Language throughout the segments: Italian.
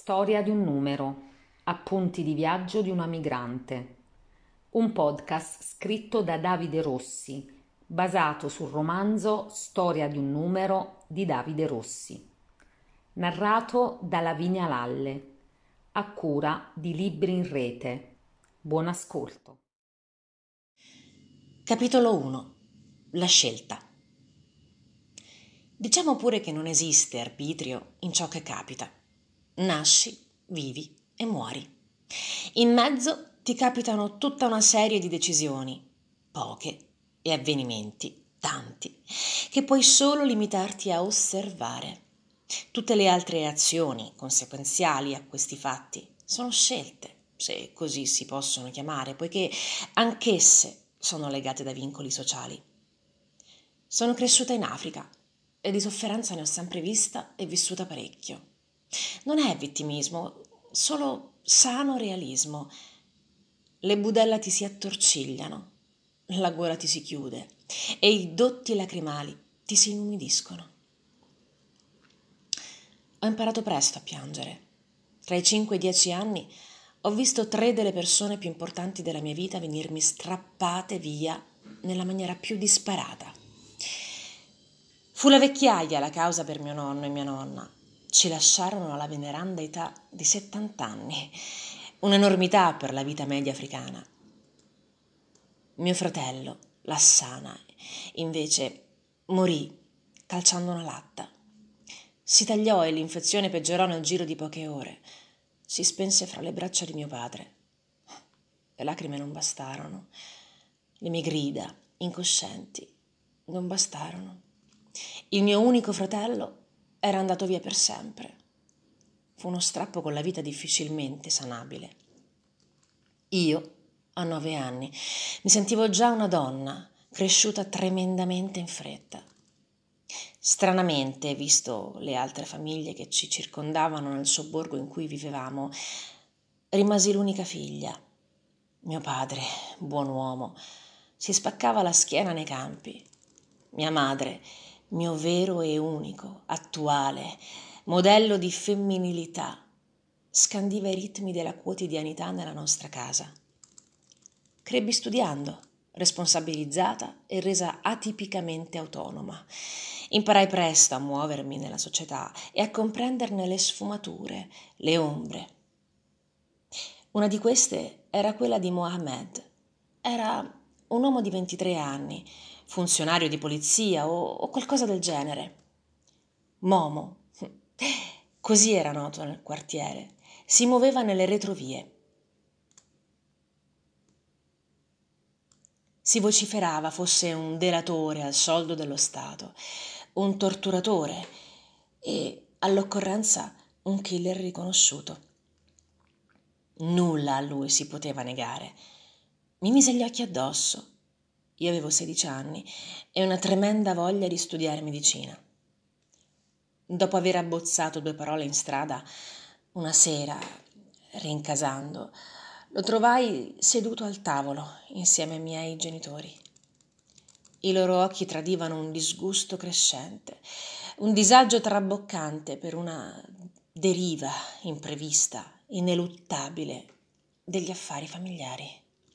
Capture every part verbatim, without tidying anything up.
Storia di un numero. Appunti di viaggio di una migrante. Un podcast scritto da Davide Rossi, basato sul romanzo Storia di un numero di Davide Rossi. Narrato da Lavinia Lalle, a cura di Libri in Rete. Buon ascolto. Capitolo uno. La scelta. Diciamo pure che non esiste arbitrio in ciò che capita. Nasci, vivi e muori. In mezzo ti capitano tutta una serie di decisioni, poche, e avvenimenti, tanti, che puoi solo limitarti a osservare. Tutte le altre azioni conseguenziali a questi fatti sono scelte, se così si possono chiamare, poiché anch'esse sono legate da vincoli sociali. Sono cresciuta in Africa e di sofferenza ne ho sempre vista e vissuta parecchio. Non è vittimismo, solo sano realismo. Le budella ti si attorcigliano, la gola ti si chiude e i dotti lacrimali ti si inumidiscono. Ho imparato presto a piangere. Tra i cinque e i dieci anni ho visto tre delle persone più importanti della mia vita venirmi strappate via nella maniera più disparata. Fu la vecchiaia la causa per mio nonno e mia nonna. Ci lasciarono alla veneranda età di settanta anni, un'enormità per la vita media africana. Mio fratello, Lassana, invece morì calciando una latta. Si tagliò e l'infezione peggiorò nel giro di poche ore. Si spense fra le braccia di mio padre. Le lacrime non bastarono. Le mie grida, incoscienti, non bastarono. Il mio unico fratello era andato via per sempre. Fu uno strappo con la vita difficilmente sanabile. Io, a nove anni, mi sentivo già una donna, cresciuta tremendamente in fretta. Stranamente, visto le altre famiglie che ci circondavano nel sobborgo in cui vivevamo, rimasi l'unica figlia. Mio padre, buon uomo, si spaccava la schiena nei campi. Mia madre, mio vero e unico, attuale, modello di femminilità, scandiva i ritmi della quotidianità nella nostra casa. Crebbi studiando, responsabilizzata e resa atipicamente autonoma. Imparai presto a muovermi nella società e a comprenderne le sfumature, le ombre. Una di queste era quella di Mohammed. Era un uomo di ventitré anni, funzionario di polizia o, o qualcosa del genere. Momo, così era noto nel quartiere, si muoveva nelle retrovie. Si vociferava fosse un delatore al soldo dello Stato, un torturatore e, all'occorrenza, un killer riconosciuto. Nulla a lui si poteva negare. Mi mise gli occhi addosso. Io avevo sedici anni e una tremenda voglia di studiare medicina. Dopo aver abbozzato due parole in strada, una sera, rincasando, lo trovai seduto al tavolo insieme ai miei genitori. I loro occhi tradivano un disgusto crescente, un disagio traboccante per una deriva imprevista, ineluttabile degli affari familiari.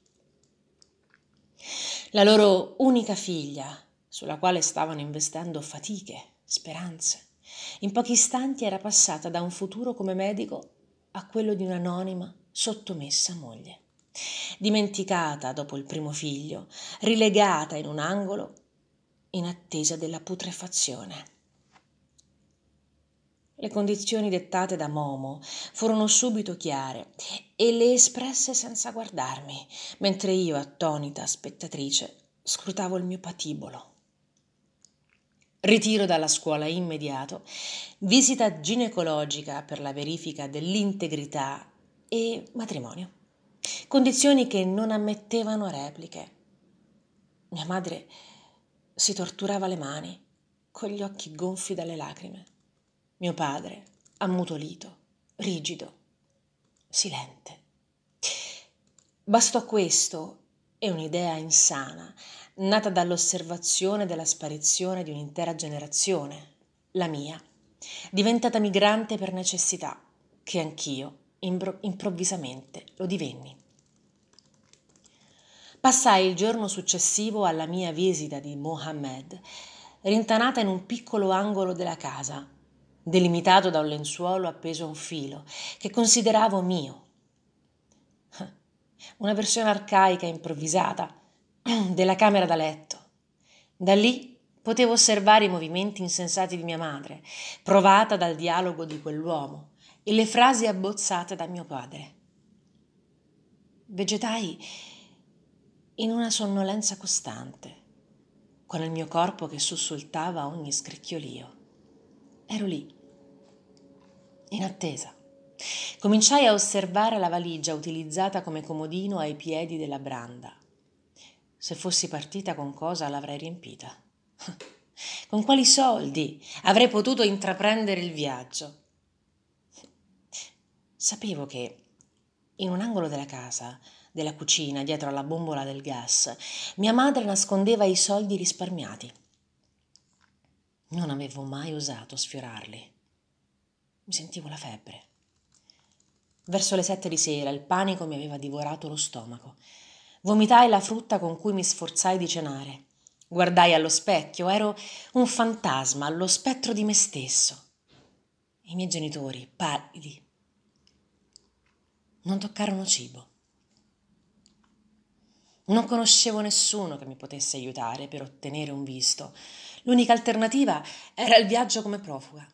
La loro unica figlia, sulla quale stavano investendo fatiche, speranze, in pochi istanti era passata da un futuro come medico a quello di un'anonima, sottomessa moglie. Dimenticata dopo il primo figlio, rilegata in un angolo in attesa della putrefazione. Le condizioni dettate da Momo furono subito chiare e le espresse senza guardarmi, mentre io, attonita spettatrice, scrutavo il mio patibolo. Ritiro dalla scuola immediato, visita ginecologica per la verifica dell'integrità e matrimonio. Condizioni che non ammettevano repliche. Mia madre si torturava le mani, con gli occhi gonfi dalle lacrime. Mio padre, ammutolito, rigido, silente. Bastò questo e un'idea insana, nata dall'osservazione della sparizione di un'intera generazione, la mia, diventata migrante per necessità, che anch'io imbro- improvvisamente lo divenni. Passai il giorno successivo alla mia visita di Mohammed, rintanata in un piccolo angolo della casa, delimitato da un lenzuolo appeso a un filo, che consideravo mio. Una versione arcaica e improvvisata della camera da letto. Da lì potevo osservare i movimenti insensati di mia madre, provata dal dialogo di quell'uomo, e le frasi abbozzate da mio padre. Vegetai in una sonnolenza costante, con il mio corpo che sussultava a ogni scricchiolio. Ero lì, in attesa. Cominciai a osservare la valigia utilizzata come comodino ai piedi della branda. Se fossi partita con cosa l'avrei riempita? Con quali soldi avrei potuto intraprendere il viaggio? Sapevo che in un angolo della casa, della cucina, dietro alla bombola del gas, mia madre nascondeva i soldi risparmiati. Non avevo mai osato sfiorarli. Mi sentivo la febbre. Verso le sette di sera il panico mi aveva divorato lo stomaco. Vomitai la frutta con cui mi sforzai di cenare. Guardai allo specchio, ero un fantasma, lo spettro di me stesso. I miei genitori, pallidi, non toccarono cibo. Non conoscevo nessuno che mi potesse aiutare per ottenere un visto. L'unica alternativa era il viaggio come profuga.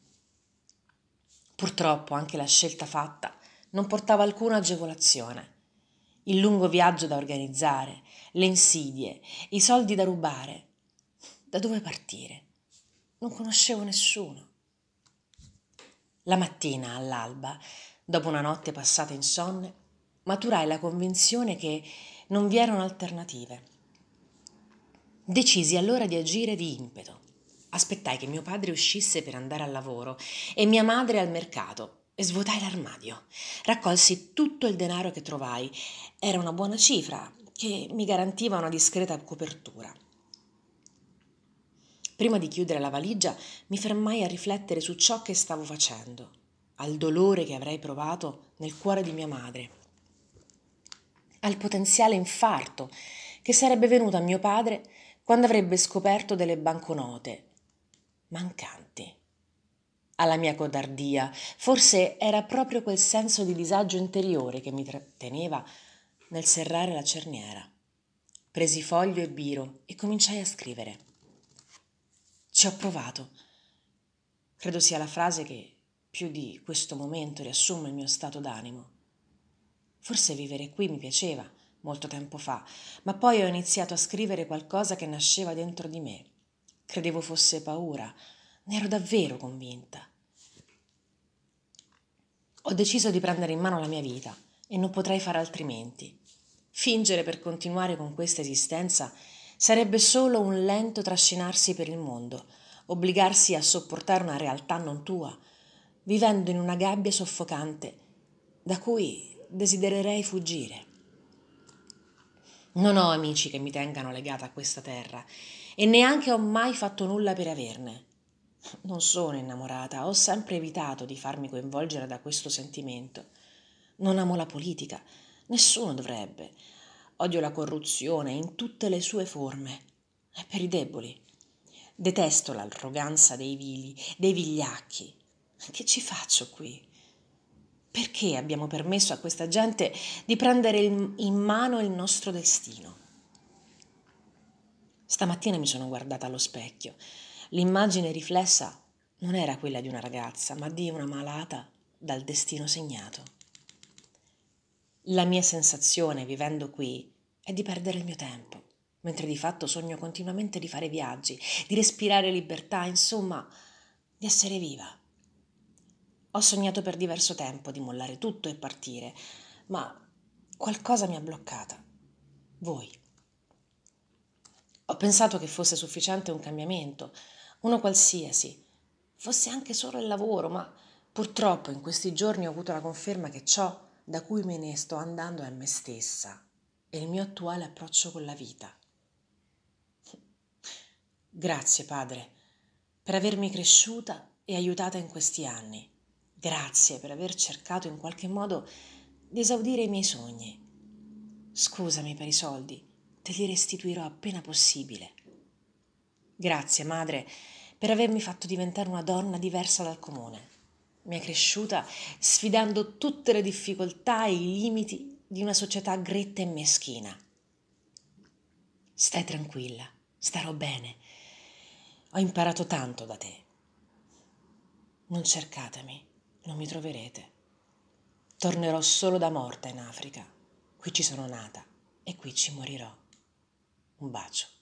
Purtroppo anche la scelta fatta non portava alcuna agevolazione. Il lungo viaggio da organizzare, le insidie, i soldi da rubare. Da dove partire? Non conoscevo nessuno. La mattina, all'alba, dopo una notte passata insonne, maturai la convinzione che non vi erano alternative. Decisi allora di agire di impeto. Aspettai che mio padre uscisse per andare al lavoro e mia madre al mercato e svuotai l'armadio. Raccolsi tutto il denaro che trovai. Era una buona cifra che mi garantiva una discreta copertura. Prima di chiudere la valigia mi fermai a riflettere su ciò che stavo facendo, al dolore che avrei provato nel cuore di mia madre, al potenziale infarto che sarebbe venuto a mio padre quando avrebbe scoperto delle banconote mancanti. Alla mia codardia, forse era proprio quel senso di disagio interiore che mi tratteneva nel serrare la cerniera. Presi foglio e biro e cominciai a scrivere. Ci ho provato. Credo sia la frase che più di questo momento riassume il mio stato d'animo. Forse vivere qui mi piaceva molto tempo fa, ma poi ho iniziato a scrivere qualcosa che nasceva dentro di me. Credevo fosse paura, ne ero davvero convinta. Ho deciso di prendere in mano la mia vita e non potrei fare altrimenti. Fingere per continuare con questa esistenza sarebbe solo un lento trascinarsi per il mondo, obbligarsi a sopportare una realtà non tua, vivendo in una gabbia soffocante da cui desidererei fuggire. Non ho amici che mi tengano legata a questa terra e neanche ho mai fatto nulla per averne. Non sono innamorata, ho sempre evitato di farmi coinvolgere da questo sentimento. Non amo la politica, nessuno dovrebbe. Odio la corruzione in tutte le sue forme. È per i deboli. Detesto l'arroganza dei vili, dei vigliacchi. Che ci faccio qui? Perché abbiamo permesso a questa gente di prendere in mano il nostro destino? Stamattina mi sono guardata allo specchio. L'immagine riflessa non era quella di una ragazza, ma di una malata dal destino segnato. La mia sensazione vivendo qui è di perdere il mio tempo, mentre di fatto sogno continuamente di fare viaggi, di respirare libertà, insomma, di essere viva. Ho sognato per diverso tempo di mollare tutto e partire, ma qualcosa mi ha bloccata. Voi. Ho pensato che fosse sufficiente un cambiamento, uno qualsiasi, fosse anche solo il lavoro, ma purtroppo in questi giorni ho avuto la conferma che ciò da cui me ne sto andando è me stessa e il mio attuale approccio con la vita. Grazie, padre, per avermi cresciuta e aiutata in questi anni. Grazie per aver cercato in qualche modo di esaudire i miei sogni. Scusami per i soldi, te li restituirò appena possibile. Grazie, madre, per avermi fatto diventare una donna diversa dal comune. Mi hai cresciuta sfidando tutte le difficoltà e i limiti di una società gretta e meschina. Stai tranquilla, starò bene. Ho imparato tanto da te. Non cercatemi, non mi troverete. Tornerò solo da morta in Africa. Qui ci sono nata e qui ci morirò. Un bacio.